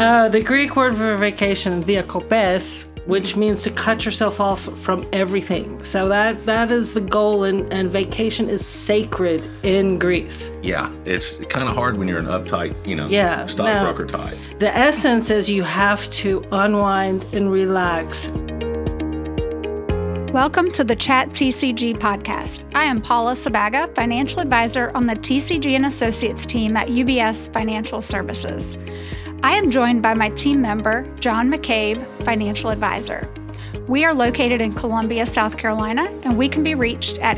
The Greek word for vacation, diakopes, which means to cut yourself off from everything. So that is the goal, and vacation is sacred in Greece. Yeah, it's kind of hard when you're an uptight, stockbroker type. The essence is you have to unwind and relax. Welcome to the Chat TCG podcast. I am Paula Sabaga, financial advisor on the TCG and Associates team at UBS Financial Services. I am joined by my team member, John McCabe, financial advisor. We are located in Columbia, South Carolina, and we can be reached at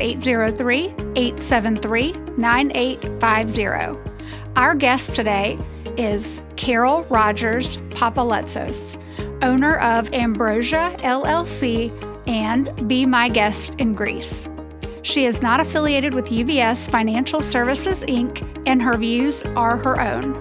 803-873-9850. Our guest today is Carol Rogers Papaletsos, owner of Ambrosia LLC and Be My Guest in Greece. She is not affiliated with UBS Financial Services, Inc., and her views are her own.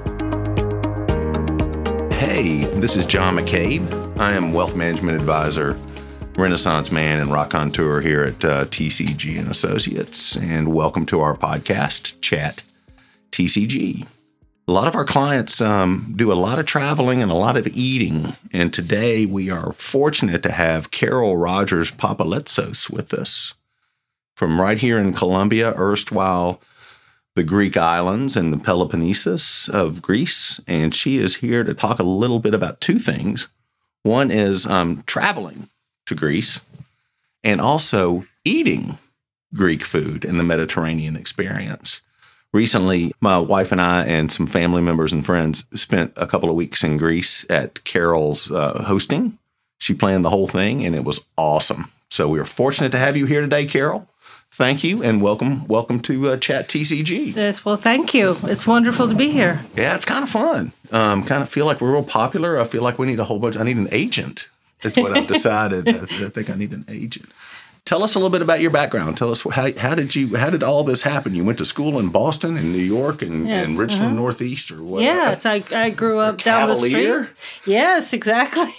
Hey, this is John McCabe. I am Wealth Management Advisor, Renaissance Man, and Raconteur here at TCG and Associates. And welcome to our podcast, Chat TCG. A lot of our clients do a lot of traveling and a lot of eating. And today we are fortunate to have Carol Rogers Papaletsos with us from right here in Columbia, erstwhile the Greek islands and the Peloponnesus of Greece. And she is here to talk a little bit about two things. One is traveling to Greece and also eating Greek food in the Mediterranean experience. Recently, my wife and I and some family members and friends spent a couple of weeks in Greece at Carol's hosting. She planned the whole thing, and it was awesome. So we are fortunate to have you here today, Carol. Thank you, and welcome to Chat TCG. Yes, well, thank you. It's wonderful to be here. Yeah, it's kind of fun. Kind of feel like we're real popular. I feel like we need a whole bunch. I need an agent. That's what I've decided. I think I need an agent. Tell us a little bit about your background. Tell us how did all this happen? You went to school in Boston and New York and Richland Northeast or what? Yes, I grew up down the street. Yes, exactly.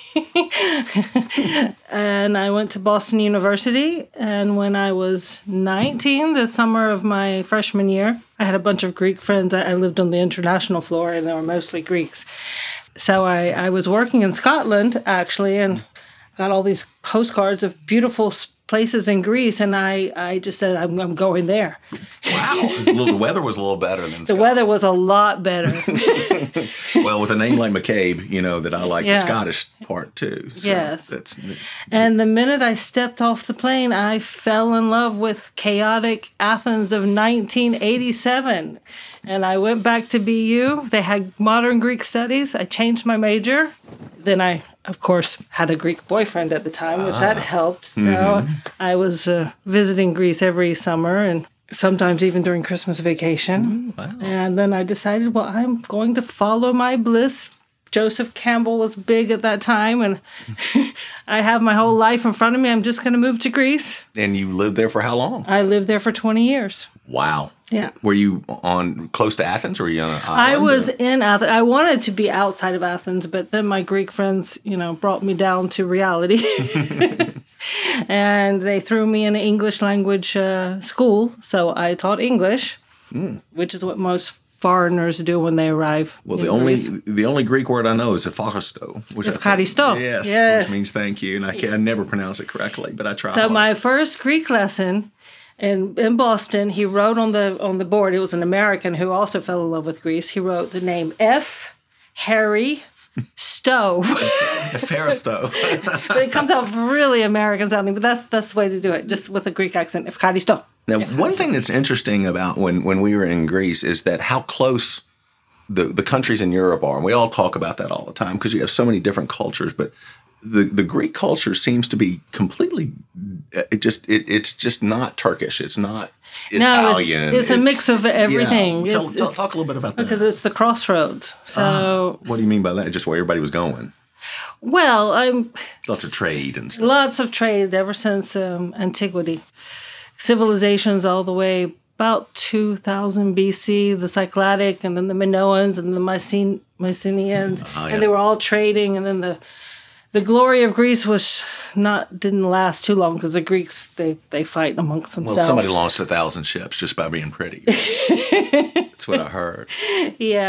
And I went to Boston University. And when I was 19, the summer of my freshman year, I had a bunch of Greek friends. I lived on the international floor, and they were mostly Greeks. So I was working in Scotland, actually, and got all these postcards of beautiful places in Greece, and I just said, I'm going there. Wow. The weather was a little better than Scotland. The weather was a lot better. Well, with a name like McCabe, that I like the Scottish part too. So yes. And the minute I stepped off the plane, I fell in love with chaotic Athens of 1987. And I went back to BU. They had modern Greek studies. I changed my major. Then I, of course, had a Greek boyfriend at the time, which that helped. So I was visiting Greece every summer and sometimes even during Christmas vacation. Wow. And then I decided, well, I'm going to follow my bliss. Joseph Campbell was big at that time, and I have my whole life in front of me. I'm just going to move to Greece. And you lived there for how long? I lived there for 20 years. Wow. Yeah. Were you close to Athens, or were you on an island? I was in Athens. I wanted to be outside of Athens, but then my Greek friends, brought me down to reality. And they threw me in an English language school, so I taught English, which is what most foreigners do when they arrive. Well, the only Greek word I know is Efcharisto. Efcharisto. Yes, which means thank you, and I never pronounce it correctly, but I try. So my first Greek lesson in Boston, he wrote on the board. It was an American who also fell in love with Greece. He wrote the name F. Harry Stowe. Efcharisto. But it comes out really American sounding. But that's the way to do it, just with a Greek accent. Efcharisto. Now, one thing that's interesting about when we were in Greece is that how close the countries in Europe are. And we all talk about that all the time because you have so many different cultures. But the Greek culture seems to be completely it's just not Turkish. It's not Italian. No, it's a mix of everything. Yeah. Talk a little bit about that. Because it's the crossroads. So what do you mean by that? Just where everybody was going? Well, lots of trade and stuff. Lots of trade ever since antiquity. Civilizations all the way about 2000 BC, the Cycladic, and then the Minoans, and the Mycenaeans, and they were all trading. And then the glory of Greece didn't last too long because the Greeks they fight amongst themselves. Well, somebody lost 1,000 ships just by being pretty. That's what I heard. Yeah.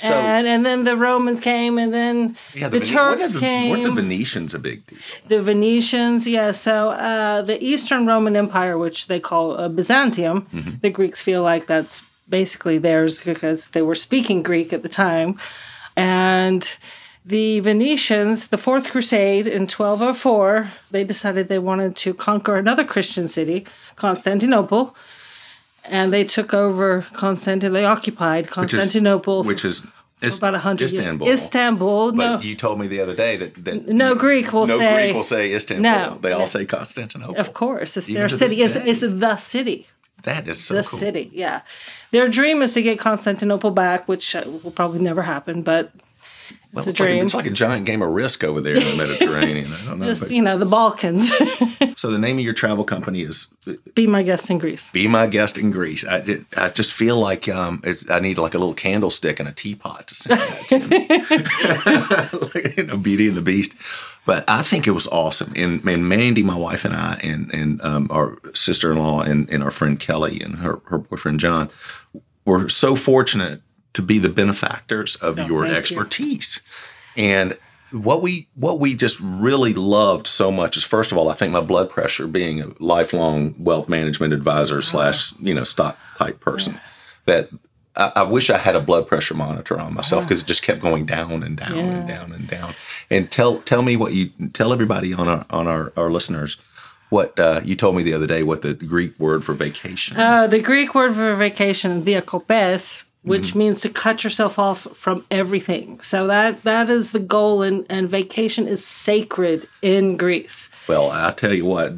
and then the Romans came, and then the Turks came. Weren't the Venetians a big deal? The Venetians, yeah. So the Eastern Roman Empire, which they call Byzantium, the Greeks feel like that's basically theirs because they were speaking Greek at the time. And the Venetians, the Fourth Crusade in 1204, they decided they wanted to conquer another Christian city, Constantinople. And they took over They occupied Constantinople, which is about 100 Istanbul. years. Istanbul. But you told me the other day that no Greek will say Istanbul. No, they all say Constantinople. Of course, it's their city. It's the city. That is so cool. The city, yeah. Their dream is to get Constantinople back, which will probably never happen, but. It's a dream. It's like a giant game of Risk over there in the Mediterranean. I don't know. Just, the Balkans. So the name of your travel company is? Be My Guest in Greece. Be My Guest in Greece. I just feel like I need like a little candlestick and a teapot to send that to me. Beauty and the Beast. But I think it was awesome. And Mandy, my wife, and I, and our sister-in-law, and our friend Kelly and her boyfriend John were so fortunate to be the benefactors of your expertise. And what we just really loved so much is, first of all, I think my blood pressure, being a lifelong wealth management advisor / stock type person, that I wish I had a blood pressure monitor on myself because it just kept going down and down and down and down. And tell me what you tell everybody on our listeners. What you told me the other day, what the Greek word for vacation. The Greek word for vacation, diakopes, which means to cut yourself off from everything. So that is the goal, and vacation is sacred in Greece. Well, I tell you what,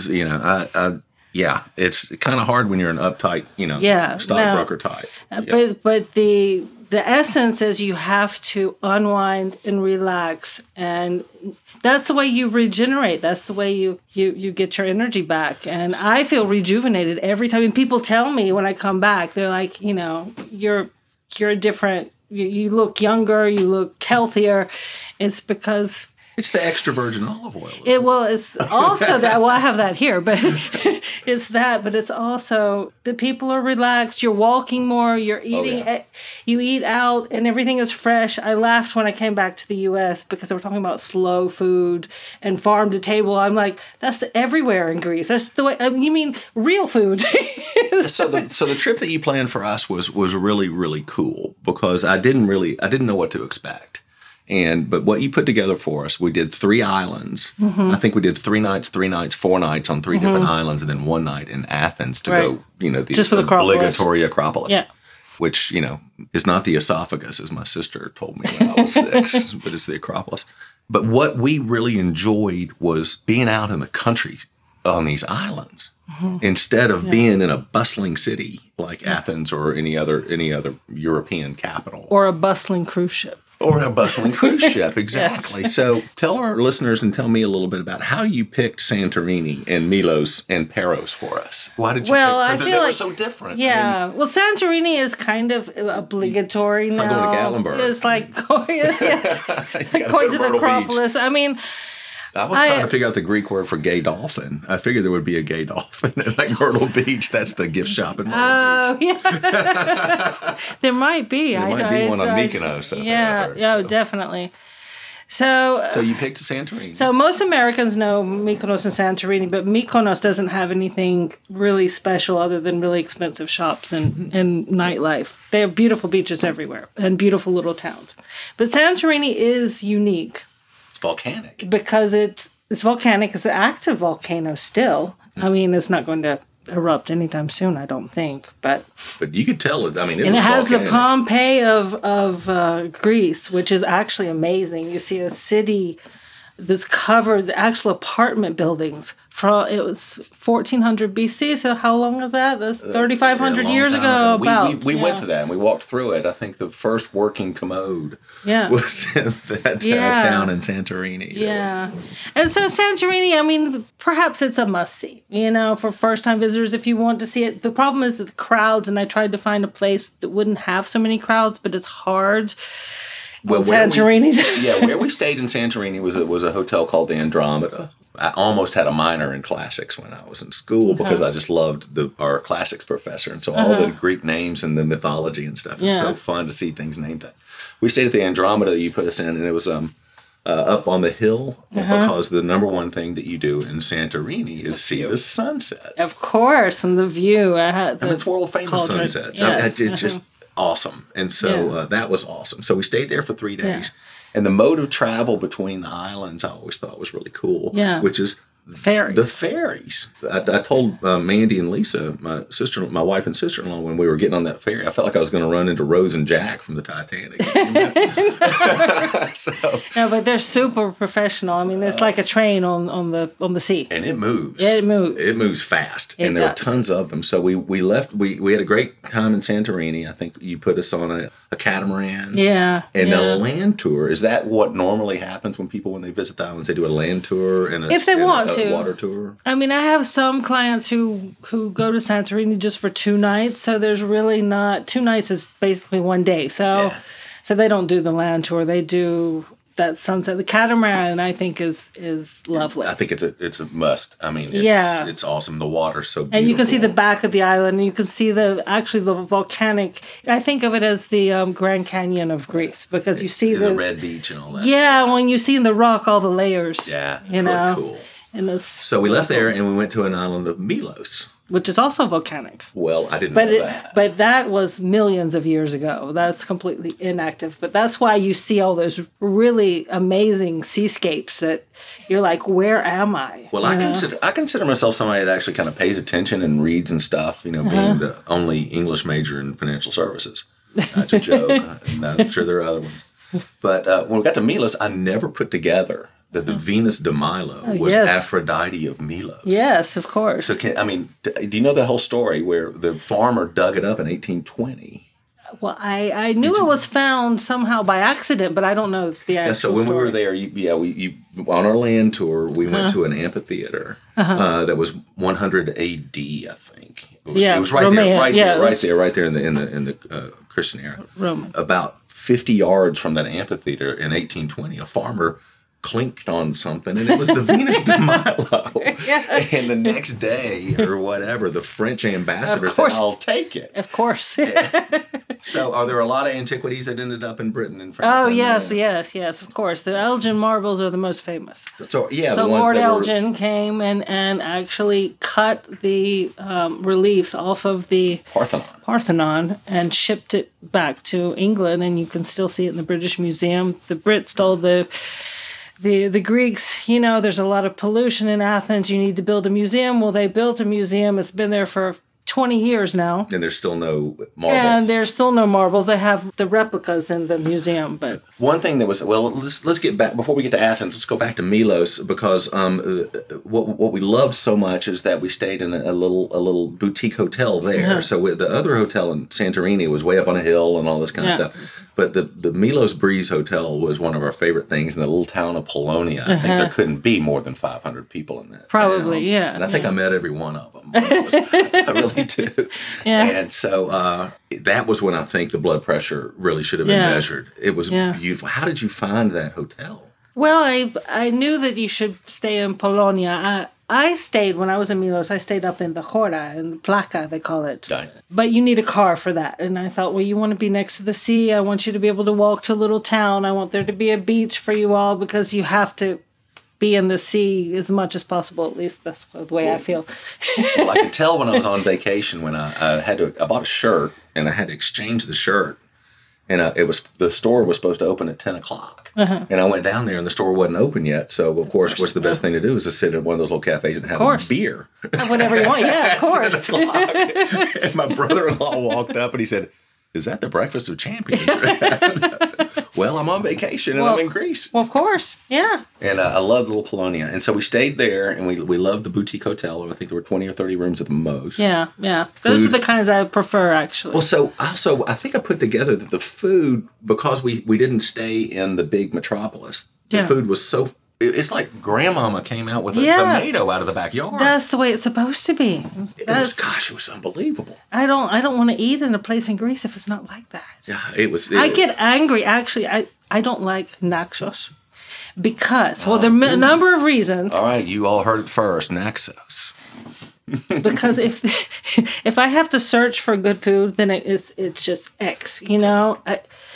it's kind of hard when you're an uptight, stockbroker type. But the essence is you have to unwind and relax, and that's the way you regenerate. That's the way you get your energy back. And I feel rejuvenated every time. And people tell me when I come back, they're like, you're different. You look younger. You look healthier. It's because it's the extra virgin olive oil. It's also that. Well, I have that here, but it's that. But it's also the people are relaxed. You're walking more. You're eating. You eat out, and everything is fresh. I laughed when I came back to the U.S. because they were talking about slow food and farm to table. I'm like, that's everywhere in Greece. That's the way. You mean real food? So the trip that you planned for us was really, really cool because I didn't know what to expect. But what you put together for us, we did 3 islands. I think we did 3 nights, 4 nights on 3 different islands, and then 1 night in Athens to go, just for the obligatory Acropolis, which, is not the esophagus, as my sister told me when I was 6, but it's the Acropolis. But what we really enjoyed was being out in the country on these islands instead of being in a bustling city like Athens or any other European capital. Or a bustling cruise ship. Or a bustling cruise ship, exactly. Yes. So tell our listeners and tell me a little bit about how you picked Santorini and Milos and Paros for us. Why did you pick them? They were so different. Yeah. Santorini is kind of obligatory now. It's like going to Gatlinburg. It's like going to the Acropolis. I mean... I was trying to figure out the Greek word for gay dolphin. I figured there would be a gay dolphin at Myrtle Beach. That's the gift shop in Myrtle Beach. Yeah. There might be. There might be one on Mykonos. Definitely. So you picked Santorini. So most Americans know Mykonos and Santorini, but Mykonos doesn't have anything really special other than really expensive shops and nightlife. They have beautiful beaches everywhere and beautiful little towns. But Santorini is unique. Volcanic. Because it's volcanic. It's an active volcano still. I mean, it's not going to erupt anytime soon, I don't think. But you could tell it. I mean, it has volcanic. The Pompeii of Greece, which is actually amazing. You see a city that's covered, the actual apartment buildings. It was 1400 BC, so how long is that? That's 3,500 years ago. We went to that and we walked through it. I think the first working commode was in that town in Santorini. Yeah. And so Santorini, I mean, perhaps it's a must-see, for first-time visitors if you want to see it. The problem is the crowds, and I tried to find a place that wouldn't have so many crowds, but it's hard. Well, Santorini. Where we stayed in Santorini was a hotel called the Andromeda. I almost had a minor in classics when I was in school because I just loved our classics professor. And so all the Greek names and the mythology and stuff is so fun to see things named that. we stayed at the Andromeda that you put us in, and it was up on the hill because the number one thing that you do in Santorini is see the sunsets. Of course, and the view. It's world famous sunsets. Yes. It's just awesome. And so that was awesome. So we stayed there for 3 days. And the mode of travel between the islands I always thought was really cool, which is ferries. The ferries. I told Mandy and Lisa, my wife and sister-in-law, when we were getting on that ferry, I felt like I was going to run into Rose and Jack from the Titanic. No, but they're super professional. I mean, it's like a train on the sea, and it moves. It moves. It moves fast, and there are tons of them. So we left. We had a great time in Santorini. I think you put us on a catamaran. And a land tour. Is that what normally happens when they visit the islands? They do a land tour and if they want to water tour. I mean, I have some clients who go to Santorini just for 2 nights. So there's really not 2 nights is basically 1 day. So they don't do the land tour. They do that sunset. The catamaran, I think, is lovely. I think it's a must. I mean, it's awesome. The water's so beautiful. And you can see the back of the island, and you can see the volcanic. I think of it as the Grand Canyon of Greece, because you see the red beach and all that. Yeah, when you see in the rock all the layers. Yeah, it's really cool. And so we left there and we went to an island of Milos, which is also volcanic. Well, I didn't know that. But that was millions of years ago. That's completely inactive. But that's why you see all those really amazing seascapes that you're like, where am I? Well, I consider myself somebody that actually kind of pays attention and reads and stuff, being the only English major in financial services. That's a joke. I'm sure there are other ones. But when we got to Milos, I never put together that the Venus de Milo was Aphrodite of Milos. Yes, of course. So, do you know the whole story where the farmer dug it up in 1820? Well, I knew it was found somehow by accident, but I don't know the actual so when story. we were there, we on our land tour, we went to an amphitheater that was 100 A.D. I think. It was right there in the Christian era. Roman. About 50 yards from that amphitheater in 1820, a farmer clinked on something, and it was the Venus de Milo. And the next day or whatever, the French ambassador said, "I'll take it." Of course. So, are there a lot of antiquities that ended up in Britain and France? Oh, yes, of course. The Elgin marbles are the most famous. So Lord Elgin came and actually cut the reliefs off of the Parthenon and shipped it back to England, and you can still see it in the British Museum. The Brits told the Greeks, there's a lot of pollution in Athens. You need to build a museum. Well, they built a museum. It's been there for 20 years now. And there's still no marbles. And there's still no marbles. They have the replicas in the museum. But one thing that was, let's get back, before we get to Athens, let's go back to Milos, because what we loved so much is that we stayed in a little boutique hotel there. So the other hotel in Santorini was way up on a hill and all this kind of stuff. But the Milos Breeze Hotel was one of our favorite things in the little town of Polonia. I think there couldn't be more than 500 people in that Probably, town. And I think I met every one of them. I really do. And so that was when I think the blood pressure really should have been measured. It was beautiful. How did you find that hotel? Well, I knew that you should stay in Polonia. I stayed, when I was in Milos, I stayed up in the Chora, in Plaka, they call it. Right. But you need a car for that. And I thought, well, you want to be next to the sea. I want you to be able to walk to a little town. I want there to be a beach for you all, because you have to be in the sea as much as possible. At least that's the way I feel. Well, I could tell when I was on vacation, when I bought a shirt, and I had to exchange the shirt. And the store was supposed to open at 10 o'clock. And I went down there, and the store wasn't open yet. So, of course, what's the best thing to do is to sit at one of those little cafes and have a beer. Have whatever you want. Yeah, of course. 10 o'clock. And my brother-in-law walked up, and he said, "Is that the breakfast of champions?" I said, well, I'm on vacation, and I'm in Greece. Well, of course. Yeah. And I love little Polonia. And so we stayed there, and we loved the boutique hotel. I think there were 20 or 30 rooms at the most. Yeah. Those are the kinds I prefer, actually. Well, so also, I think I put together that the food, because we didn't stay in the big metropolis, the food was so... It's like grandmama came out with a tomato out of the backyard. That's the way it's supposed to be. It was unbelievable. I don't want to eat in a place in Greece if it's not like that. Yeah, I get angry. Actually, I don't like Naxos because, there are a number of reasons. All right, you all heard it first, Naxos. Because if I have to search for good food, then it's just X,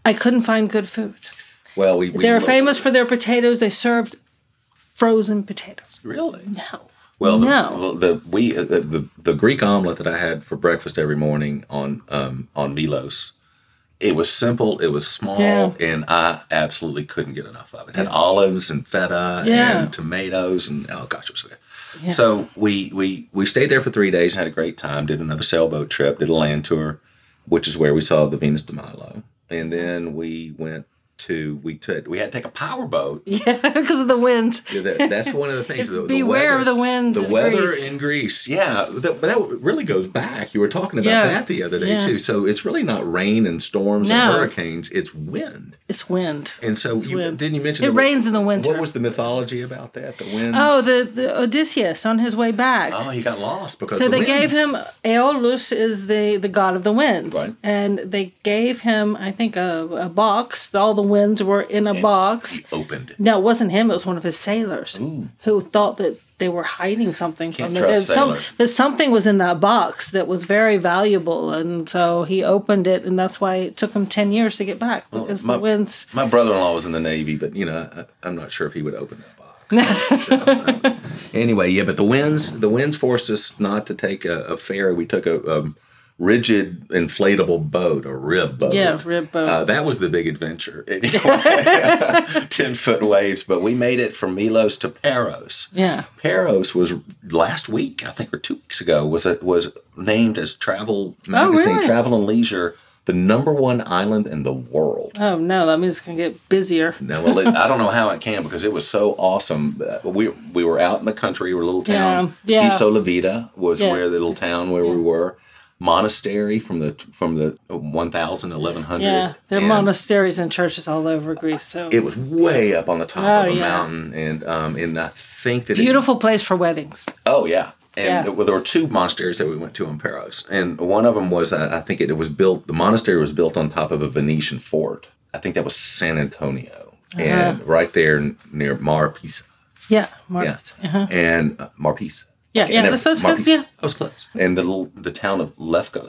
I couldn't find good food. Well, They were famous for their potatoes. They served frozen potatoes. Really? No. Well, No. the Greek omelet that I had for breakfast every morning on Milos, it was simple, it was small, and I absolutely couldn't get enough of it. It had olives and feta and tomatoes, and oh gosh, it was so good. Yeah. So we stayed there for 3 days and had a great time. Did another sailboat trip, did a land tour, which is where we saw the Venus de Milo, and then we went. We had to take a power boat. Yeah, because of the winds. That's one of the things. Beware of the winds. The weather in Greece. Yeah, that really goes back. You were talking about that the other day too. So it's really not rain and storms and hurricanes. It's wind. It's wind. And so didn't you mention it rains in the winter? What was the mythology about that? The wind. Oh, the Odysseus on his way back. Oh, he got lost because. So of the they gave him Aeolus is the god of the winds, right? And they gave him, I think, a box. All the winds were in a box. He opened it. No, it wasn't him. It was one of his sailors who thought that they were hiding something from him. That something was in that box that was very valuable, and so he opened it, and that's why it took him 10 years to get back because the winds. My brother-in-law was in the Navy, but I'm not sure if he would open that box. Anyway, but the winds forced us not to take a ferry. We took a rigid inflatable boat, a rib boat. Yeah, rib boat. That was the big adventure. Anyway, 10-foot waves, but we made it from Milos to Paros. Yeah. Paros was last week, I think, or 2 weeks ago, was named as Travel Magazine, really? Travel and Leisure, the #1 island in the world. Oh, no, that means it's going to get busier. No, well, I don't know how it can because it was so awesome. We were out in the country, we were a little town. Yeah. Isola Vida was where the little town where we were. Monastery from the 1,000, 1,100. Yeah, there are monasteries and churches all over Greece. So it was way up on the top of a mountain, and I think that beautiful place for weddings. Oh yeah, and there were 2 monasteries that we went to in Paros, and one of them was I think it was built. The monastery was built on top of a Venetian fort. I think that was San Antonio, and right there near Mar Pisa. Yeah, Mar Pisa. And Mar Pisa. Yeah, that's good. Yeah, I was close. And the town of Lefka,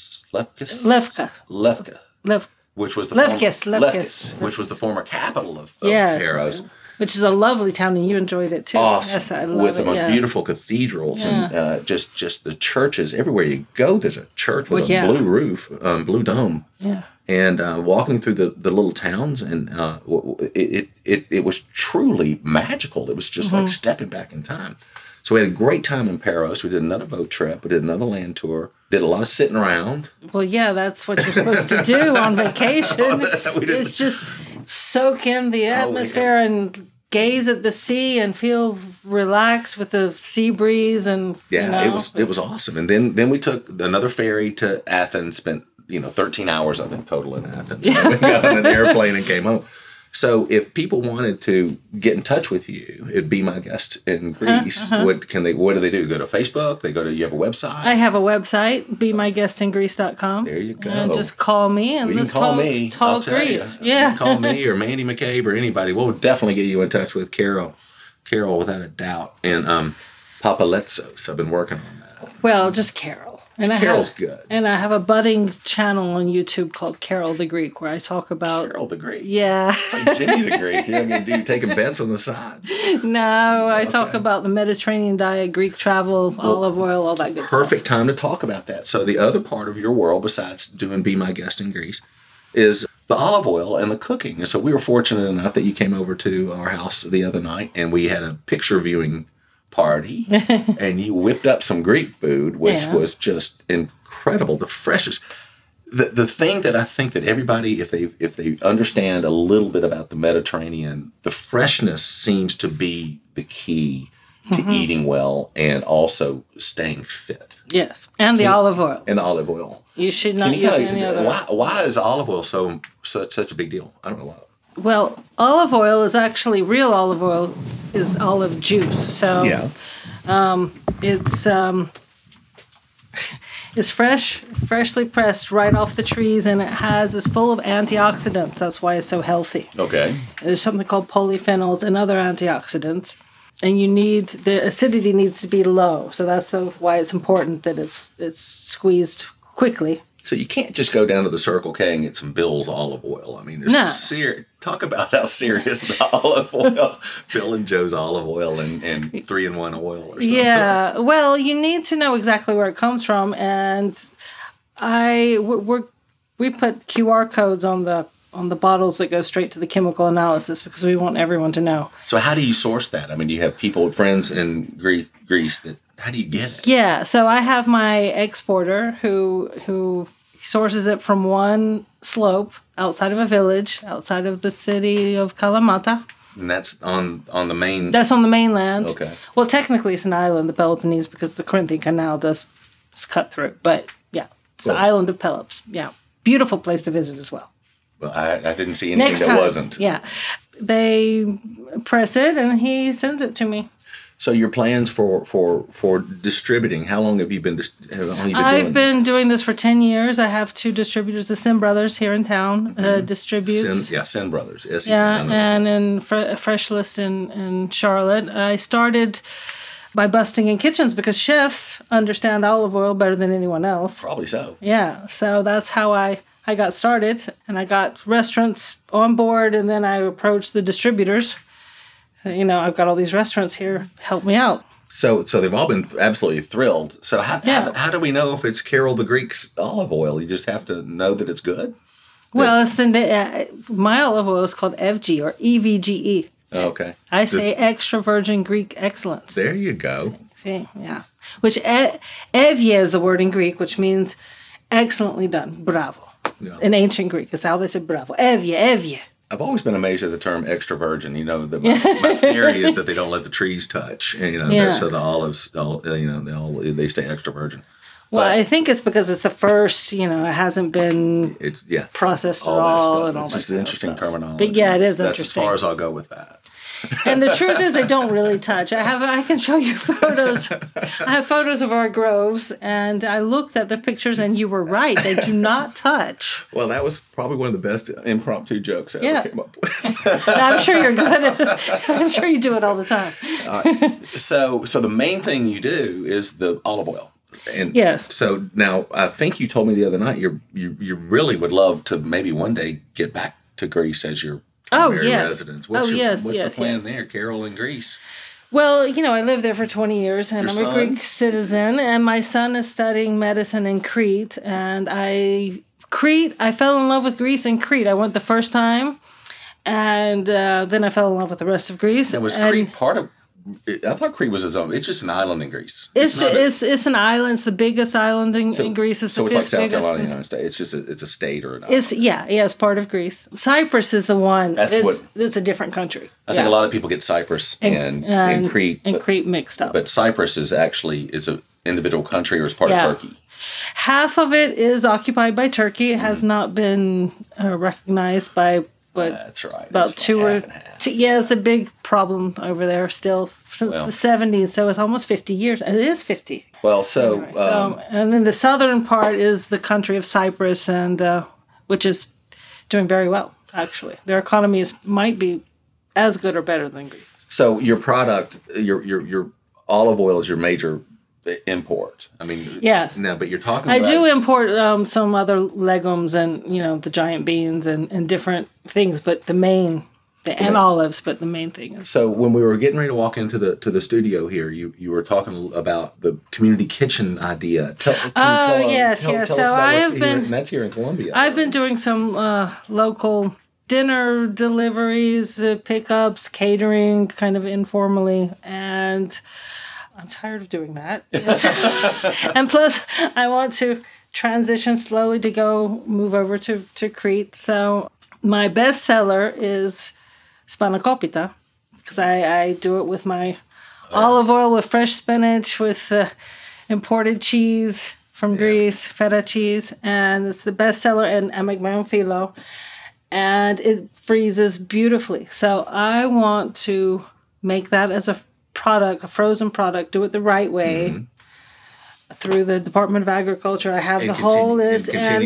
which was which was the former capital of Paros. Which is a lovely town, and you enjoyed it too. Awesome, yes, I love with the most beautiful cathedrals and just the churches everywhere you go. There's a church with a blue roof, blue dome. Yeah. And walking through the little towns, and it was truly magical. It was just like stepping back in time. So we had a great time in Paros. We did another boat trip. We did another land tour. Did a lot of sitting around. Well, yeah, that's what you're supposed to do on vacation. Is just soak in the atmosphere and gaze at the sea and feel relaxed with the sea breeze and it was awesome. And then we took another ferry to Athens. Spent 13 hours of it total in Athens. And we got on an airplane and came home. So if people wanted to get in touch with you, it'd be my guest in Greece. What do they do? Go to Facebook? You have a website? I have a website, BeMyGuestInGreece.com. There you go. And just call me and let's talk Greece. You can call me or Mandy McCabe or anybody. We'll definitely get you in touch with Carol. Carol, without a doubt. And Papaletsos. I've been working on that. Well, just Carol. And Carol's good. And I have a budding channel on YouTube called Carol the Greek, where I talk about... Carol the Greek? Yeah. It's like Jimmy the Greek. Do you taking bets on the side? No, I talk about the Mediterranean diet, Greek travel, olive oil, all that good stuff. Perfect time to talk about that. So the other part of your world, besides doing Be My Guest in Greece, is the olive oil and the cooking. And so we were fortunate enough that you came over to our house the other night, and we had a picture viewing party, and you whipped up some Greek food, which was just incredible. The freshest. The thing that I think that everybody, if they understand a little bit about the Mediterranean, the freshness seems to be the key to eating well and also staying fit. Yes, and the olive oil. And the olive oil. You should not use any other. Why is olive oil such a big deal? I don't know why. Well, olive oil is actually real olive oil is olive juice. So it's freshly pressed right off the trees, and it's full of antioxidants. That's why it's so healthy. Okay. There's something called polyphenols and other antioxidants. And the acidity needs to be low. So that's why it's important that it's squeezed quickly. So you can't just go down to the Circle K and get some Bill's olive oil. I mean, there's talk about how serious the olive oil, Bill and Joe's olive oil and 3-in-1 oil or something. Yeah, well, you need to know exactly where it comes from, and we put QR codes on the bottles that go straight to the chemical analysis because we want everyone to know. So how do you source that? I mean, do you have friends in Greece how do you get it? Yeah, so I have my exporter who sources it from one slope outside of a village, outside of the city of Kalamata. And that's on the main... That's on the mainland. Okay. Well, technically it's an island, the Peloponnese, because the Corinthian Canal does cut through. But, yeah, it's the island of Pelops. Yeah, beautiful place to visit as well. Well, I didn't see anything that wasn't. Yeah. They press it, and he sends it to me. So your plans for distributing, how long have you been doing I've been doing this for 10 years. I have 2 distributors, the Sin Brothers here in town, distributes. Sin Brothers. Yes, yeah, and in Fresh List in Charlotte. I started by busting in kitchens because chefs understand olive oil better than anyone else. Probably so. Yeah, so that's how I got started, and I got restaurants on board, and then I approached the distributors. You know, I've got all these restaurants here. Help me out. So they've all been absolutely thrilled. So how do we know if it's Carol the Greek's olive oil? You just have to know that it's good? Well, it's my olive oil is called EVGE or EVGE. Oh, okay. I say extra virgin Greek excellence. There you go. See, yeah. Which evye is the word in Greek, which means excellently done. Bravo. Yeah. In ancient Greek, is how they said bravo. Evye. I've always been amazed at the term extra virgin. You know, my theory is that they don't let the trees touch. And, so the olives, they stay extra virgin. Well, I think it's because it's the first, it hasn't been processed at all. And all it's just an interesting terminology. But yeah, it is That's interesting. As far as I'll go with that. And the truth is, they don't really touch. I can show you photos. I have photos of our groves, and I looked at the pictures, and you were right. They do not touch. Well, that was probably one of the best impromptu jokes I ever came up with. I'm sure you're good at it. I'm sure you do it all the time. So the main thing you do is the olive oil. And yes. So now, I think you told me the other night you really would love to maybe one day get back to Greece as your residence. What's the plan there, Carol, in Greece? Well, I lived there for 20 years, and I'm a Greek citizen, and my son is studying medicine in Crete, and I fell in love with Greece in Crete. I went the first time, and then I fell in love with the rest of Greece. Now, was Crete part of... I thought Crete was its own. It's just an island in Greece. It's an island. It's the biggest island in Greece. It's the fifth biggest. So it's like South Carolina, United States. It's just it's a state or an island. It's part of Greece. Cyprus is the one. It's a different country. I think a lot of people get Cyprus and Crete Crete mixed up. But Cyprus is an individual country, or is part of Turkey. Half of it is occupied by Turkey. It has not been recognized by. But that's right. About it's a big problem over there still since the 70s. So it's almost 50 years. It is 50. Well, and then the southern part is the country of Cyprus, and which is doing very well. Actually, their economy might be as good or better than Greece. So your product, your olive oil is your major import. I mean, yes. No, but you're talking about... I do import some other legumes and, the giant beans and different things, but and olives, but the main thing is... So when we were getting ready to walk into the studio here, you were talking about the community kitchen idea. Tell us So I have been... And that's here in Columbia. I've been doing some local dinner deliveries, pickups, catering, kind of informally, and... I'm tired of doing that. And plus, I want to transition slowly to move over to Crete. So my best seller is spanakopita, because I do it with my olive oil, with fresh spinach, with imported cheese from Greece, feta cheese. And it's the best seller, and I make my own phyllo. And it freezes beautifully. So I want to make that as a frozen product, do it the right way through the Department of Agriculture. I have the whole list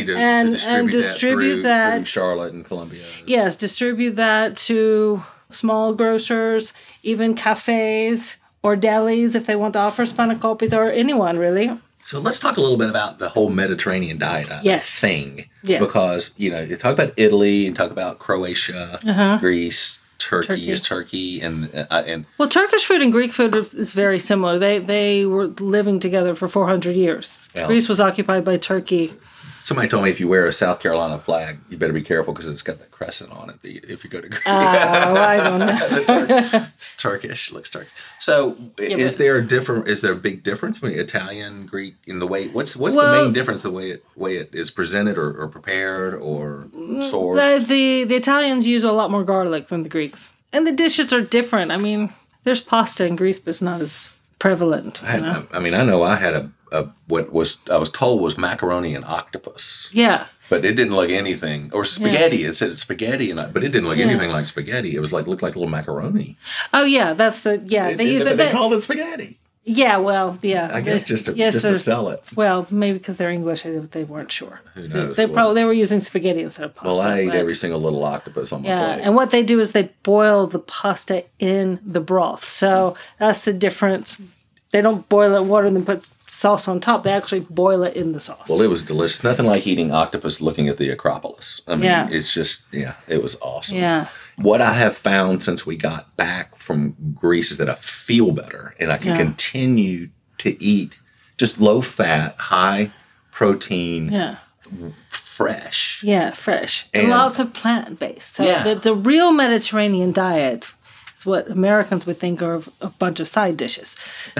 and distribute that through Charlotte and Columbia. Yes, distribute that to small grocers, even cafes or delis if they want to offer spanakopita, or anyone really. So let's talk a little bit about the whole Mediterranean diet thing. Yes. Because, you talk about Italy and talk about Croatia, Greece, Turkey is Turkey. And Well, Turkish food and Greek food is very similar. They were living together for 400 years. Yeah. Greece was occupied by Turkey. Somebody told me if you wear a South Carolina flag, you better be careful because it's got that crescent on it if you go to Greece. I don't know. It's Turkish. Looks Turkish. So is there a big difference between Italian, Greek in the way? What's the main difference the way it is presented or prepared or sourced? The Italians use a lot more garlic than the Greeks. And the dishes are different. I mean, there's pasta in Greece, but it's not as prevalent. I know I had what I was told was macaroni and octopus. Yeah. But it didn't look anything, or spaghetti. Yeah. It said spaghetti, but it didn't look anything like spaghetti. It was looked like little macaroni. Oh yeah, that's the They called it spaghetti. Yeah, well, yeah. I guess just to sell it. Well, maybe because they're English, they weren't sure. Who knows? They were using spaghetti instead of pasta. Well, I ate every single little octopus on my plate. And what they do is they boil the pasta in the broth. So that's the difference. They don't boil it in water and then put sauce on top. They actually boil it in the sauce. Well, it was delicious. Nothing like eating octopus looking at the Acropolis. I mean, it's just, it was awesome. Yeah. What I have found since we got back from Greece is that I feel better and I can continue to eat just low fat, high protein, fresh. Yeah, fresh. And lots of plant-based. So the real Mediterranean diet is what Americans would think of a bunch of side dishes.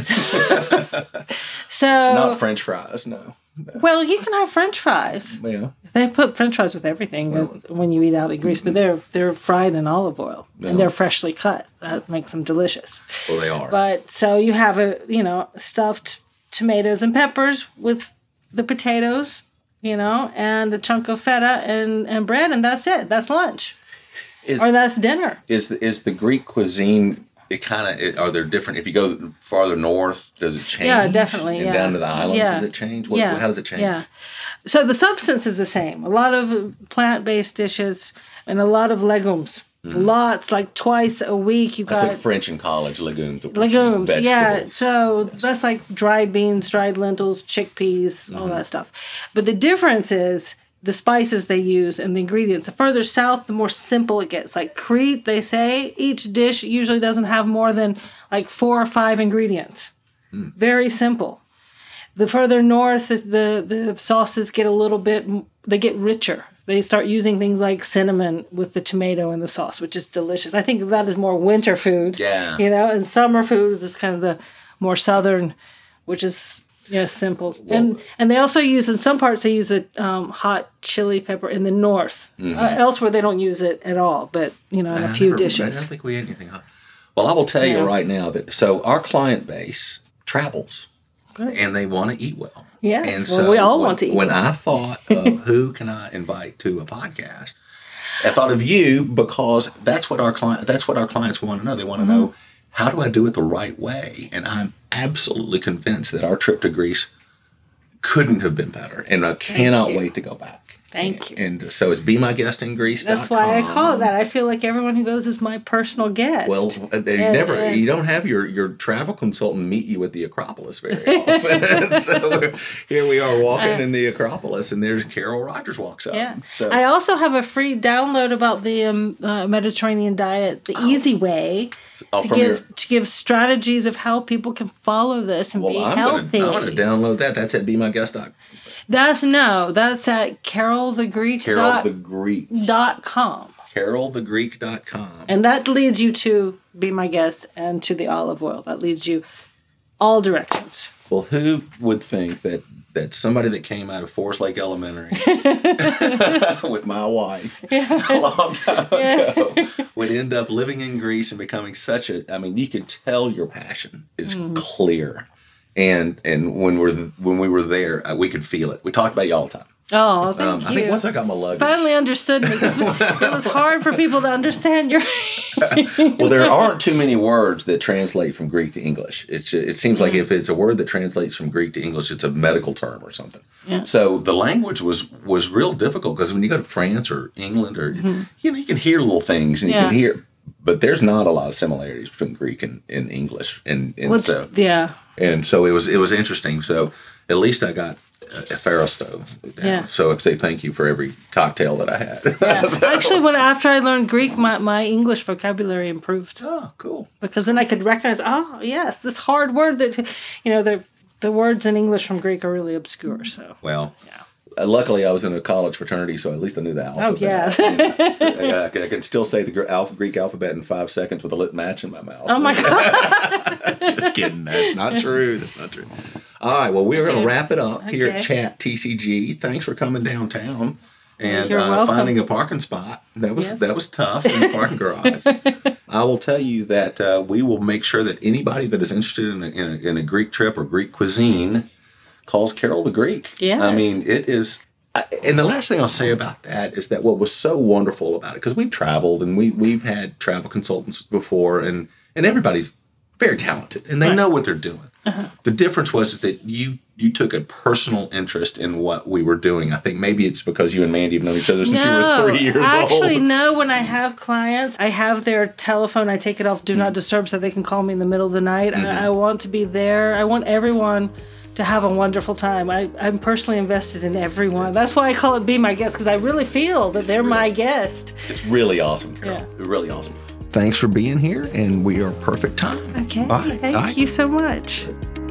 So not French fries, no. Well, you can have French fries. Yeah. They put French fries with everything when you eat out in Greece, but they're fried in olive oil and they're freshly cut. That makes them delicious. Well, they are. But so you have stuffed tomatoes and peppers with the potatoes, and a chunk of feta and bread, and that's it. That's lunch, or that's dinner. Is the Greek cuisine? Are there different? If you go farther north, does it change? Yeah, definitely. And down to the islands, does it change? How does it change? Yeah. So the substance is the same. A lot of plant-based dishes and a lot of legumes. Lots, like twice a week. You got. I took French in college. Legumes. Vegetables. Yeah. So that's like dried beans, dried lentils, chickpeas, all that stuff. But the difference is the spices they use and the ingredients. The further south, the more simple it gets. Like Crete, they say each dish usually doesn't have more than like 4 or 5 ingredients. Very simple. The further north, the sauces get they get richer. They start using things like cinnamon with the tomato in the sauce, which is delicious. I think that is more winter food. Yeah. And summer food is kind of the more southern, which is simple. Well, and they also use, in some parts, they use a hot chili pepper in the north. Elsewhere, they don't use it at all, but, in a few dishes. I don't think we ate anything hot. Well, I will tell you right now that, our client base travels. Good. And they want to eat well. Yes, and so we all want to eat well. When I thought of who can I invite to a podcast, I thought of you because that's what our clients want to know. They want to know, how do I do it the right way? And I'm absolutely convinced that our trip to Greece couldn't have been better. And I cannot wait to go back. Thank you. And so it's Be My Guest in Greece. That's why I call it that. I feel like everyone who goes is my personal guest. Well, you don't have your travel consultant meet you at the Acropolis very often. So here we are walking in the Acropolis, and there's Carol Rogers walks up. Yeah. So I also have a free download about the Mediterranean diet, the easy way to give strategies of how people can follow this and be healthy. I'm going to download that. That's at BeMyGuest.com. That's at carolthegreek.com. carolthegreek.com. And that leads you to Be My Guest and to the olive oil. That leads you all directions. Well, who would think that somebody that came out of Forest Lake Elementary with my wife a long time ago would end up living in Greece and becoming you could tell your passion is clear. And when we were there, we could feel it. We talked about you all the time. Oh, thank you. I think once I got my luggage. Finally understood me. It was hard for people to understand your... Well, there aren't too many words that translate from Greek to English. It seems like if it's a word that translates from Greek to English, it's a medical term or something. Yeah. So the language was real difficult because when you go to France or England or, you can hear little things and you can hear... But there's not a lot of similarities between Greek and English, and so yeah. And so it was interesting. So at least I got a Pharaoh stove. Yeah. So I say thank you for every cocktail that I had. Yeah. Actually, after I learned Greek, my English vocabulary improved. Oh, cool. Because then I could recognize, oh yes, this hard word that, the words in English from Greek are really obscure. So well. Yeah. Luckily, I was in a college fraternity, so at least I knew the alphabet. Oh, yeah. I can still say the Greek alphabet in 5 seconds with a lit match in my mouth. Oh, my God. Just kidding. That's not true. That's not true. All right. Well, we're going to wrap it up here at Chat TCG. Thanks for coming downtown and finding a parking spot. That was tough in the parking garage. I will tell you that we will make sure that anybody that is interested in a Greek trip or Greek cuisine calls Carol the Greek. Yes. I mean, it is. And the last thing I'll say about that is that what was so wonderful about it, because we've traveled and we've had travel consultants before, and everybody's very talented and they know what they're doing. Uh-huh. The difference was that you took a personal interest in what we were doing. I think maybe it's because you and Mandy have known each other since you were 3 years old. Actually, no. When I have clients, I have their telephone. I take it off Do Not Disturb so they can call me in the middle of the night. Mm-hmm. I want to be there. I want everyone to have a wonderful time. I'm personally invested in everyone. That's why I call it Be My Guest, because I really feel that they're my guest. It's really awesome, Carol. Yeah. Really awesome. Thanks for being here, and we are perfect time. Okay. Thank you so much.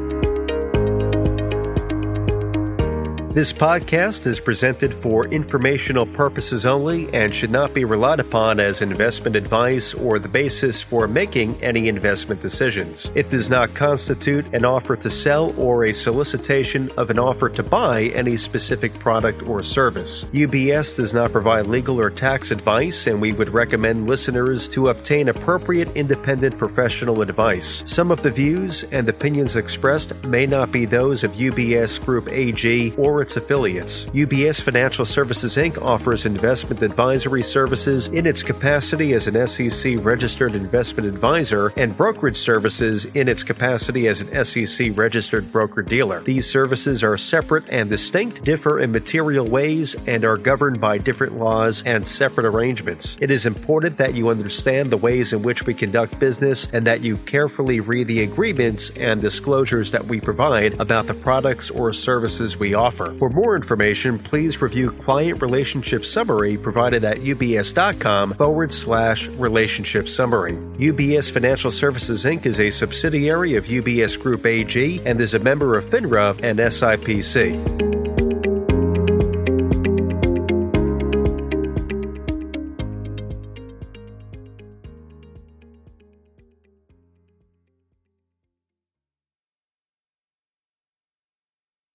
This podcast is presented for informational purposes only and should not be relied upon as investment advice or the basis for making any investment decisions. It does not constitute an offer to sell or a solicitation of an offer to buy any specific product or service. UBS does not provide legal or tax advice, and we would recommend listeners to obtain appropriate independent professional advice. Some of the views and opinions expressed may not be those of UBS Group AG or its affiliates. UBS Financial Services Inc. offers investment advisory services in its capacity as an SEC-registered investment advisor and brokerage services in its capacity as an SEC-registered broker-dealer. These services are separate and distinct, differ in material ways, and are governed by different laws and separate arrangements. It is important that you understand the ways in which we conduct business and that you carefully read the agreements and disclosures that we provide about the products or services we offer. For more information, please review Client Relationship Summary provided at ubs.com/relationship summary. UBS Financial Services Inc. is a subsidiary of UBS Group AG and is a member of FINRA and SIPC.